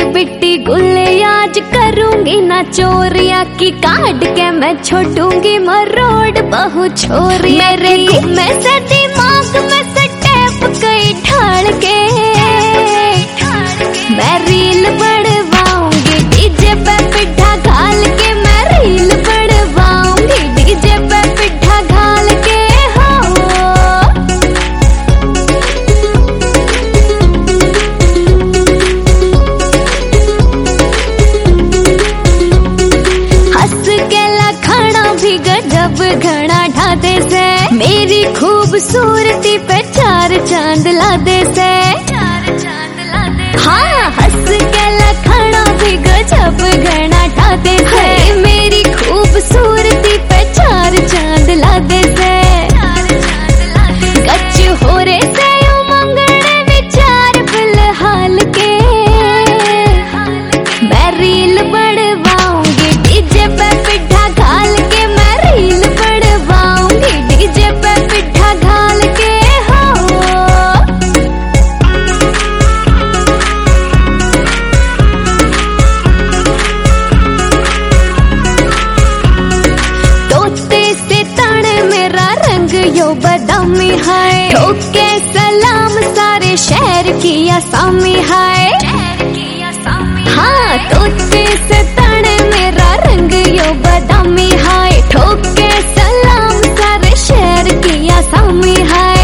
बिट्टी गुल्ले आज करूंगी ना चोरिया की, काट के मैं छोड़ूंगी मरोड़ बहु छोरी। मेरे घूमे से दिमाग में से टेप कई ढाल के, मैं रील बढ़वाऊंगी डीजे पे पिट्ठा घाल के, मैं रील बढ़वाऊंगी डीजे पे पिट्ठा घाल के। हंस के लखना भी गजब घना ढादे से, मेरी खूबसूरती पे चार चांद ला दे से। हाँ हंस के लखना भी गजब घना ढादे से, मेरी खूबसूरती पे चार चांद ला दे से। गच हो रे से उमंगने विचार फिलहाल के, मैं रील बढ़वाऊंगी डीजे पे पिट्ठा घाल के, मैं रील बढ़वाऊंगी डीजे पे पिट्ठा घाल के। तोते से तन मेरा रंग यो बदामी है, ठोके सलाम सारे शहर की असामी है। हाँ तोते से तन मेरा रंग यो बदामी है, ठोके सलाम सारे शहर की असामी है।